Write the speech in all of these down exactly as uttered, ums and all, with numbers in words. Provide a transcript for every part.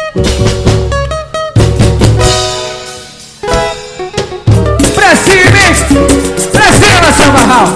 Pra cima, hein? Pra cima, Samba Hall.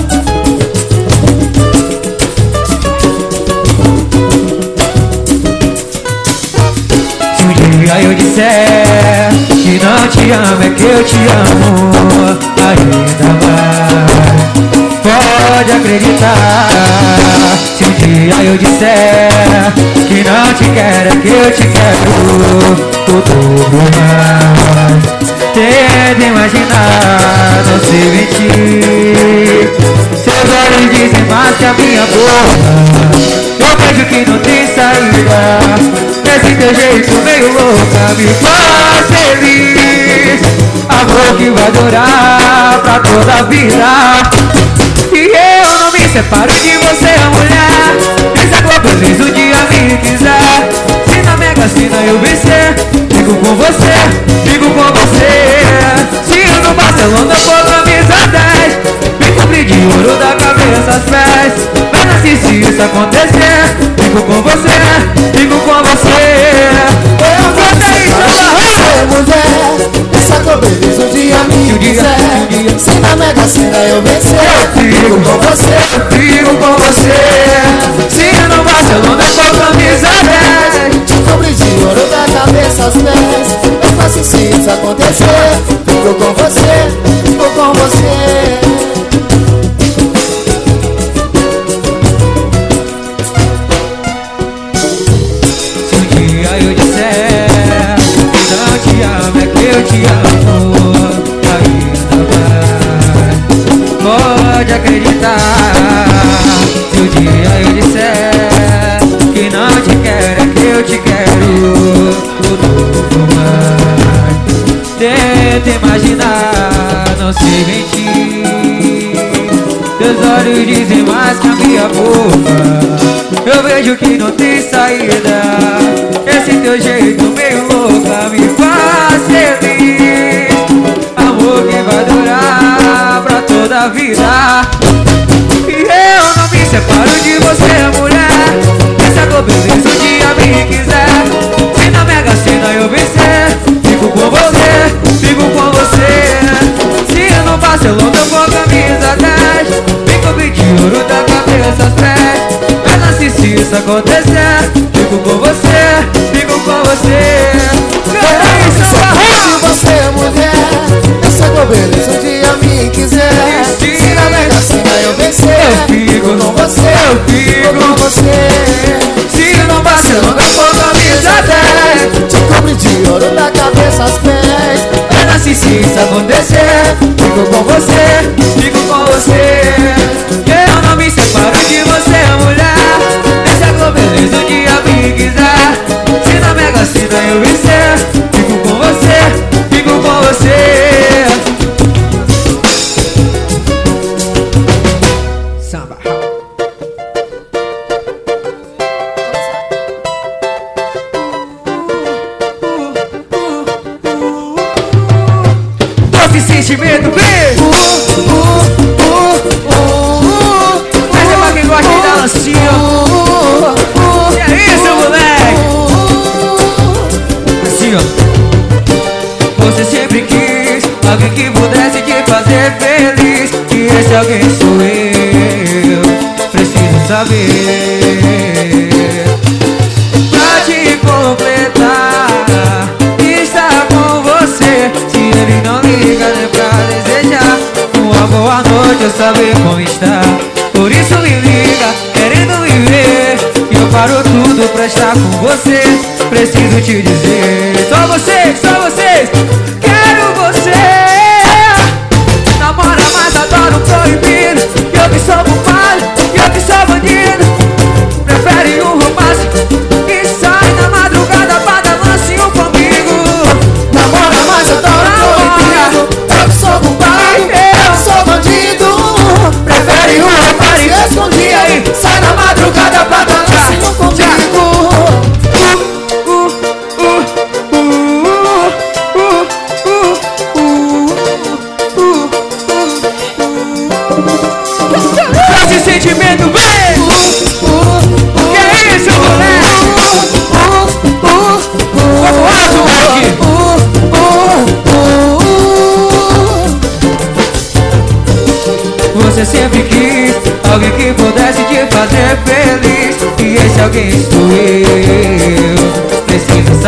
Se um dia eu disser que não te amo, é que eu te amo ainda mais. Pode acreditar. Se um dia eu disser que não te quero, é que eu te quero tudo mais. Tenta imaginar, não sei mentir. Seus olhos dizem mais que a minha boca. Eu vejo que não tem saída. Esse teu jeito meio louca me faz feliz. Amor que vai durar pra toda a vida. E eu não me separo de você, mulher. Essa cor feliz um dia me quiser. Se na Mega Sena eu vencer, fico com você, fico com você. Se no Barcelona for camisa dez, me cobrir de ouro da cabeça aos pés. Mas assim se isso acontecer, fico com você, fico com você. Eu gostei de você, mulher. Essa cor feliz um dia me quiser. Se na Mega Sena eu vencer, fico com você, fico com você. Se no Barcelona for camisa dez, te cobrir de ouro da cabeça aos pés. Eu faço se isso acontecer, fico com você, fico com você. Se um dia eu disser que não te amo, é que eu te amo ainda mais. Pode acreditar. Se um dia eu disser que não te quero, é que eu te quero tudo mais. Tenta imaginar, não sei mentir. Teus olhos dizem mais que a minha boca. Eu vejo que não tem saída. Esse teu jeito meio louca me faz feliz. Amor que vai durar pra toda a vida. E eu não me separo de você, mulher. Essa cor beleza um dia me quiser. Se na Mega Sena eu vencer, fico com você, fico com você. Se no Barcelona eu for camisa dez, me cobrir de ouro da cabeça aos pés. Mas assim se isso acontecer, fico com você, fico com você. Se você, mulher, essa cor beleza um dia me quiser. Se na Mega Sena eu vencer, eu fico com você, eu fico com você. Se no Barcelona for camisa dez, te cobre de ouro da cabeça aos pés. mas assim se isso acontecer, fico com você, fico com você. Eu não me separo de você, mulher. Essa cor beleza um dia me quiser. Se na Mega Sena eu vencer, fico com você, fico com você. Samba Hall. Doce sentimento, vem! Essa é pra quem gosta de dar lancinho. E é isso, moleque! Assim, ó. Você sempre quis alguém que pudesse te fazer feliz. E esse alguém sou eu. Preciso saber. Pra te completar, estar com você. Se ele não liga nem pra desejar uma boa noite, eu saber como está. Por isso me liga, querendo me ver. E eu paro tudo pra estar com você. Preciso te dizer, só vocês, só vocês. Quero você. Namora, mas adoro o proibido. E eu que sou culpado, e eu que sou bandido. Prefere um romance e sai na madrugada pra dar lancinho comigo. Namora, mas adoro proibido. Eu que sou culpado, eu sou bandido. Prefere um rapaz que esconde aí. Sai na madrugada pra dar lancinho comigo. Uh, uh, uh, uh, uh, uh.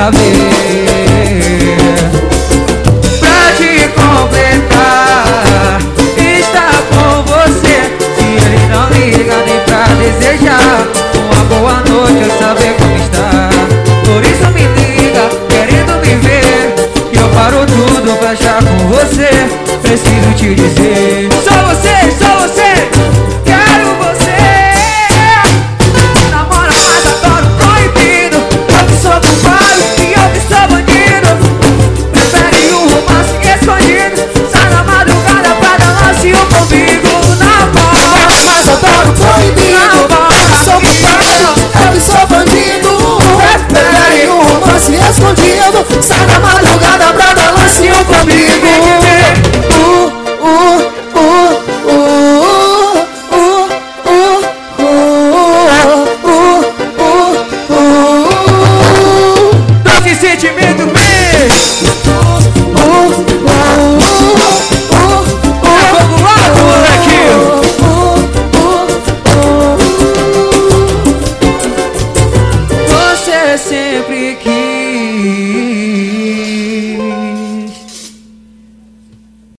saber.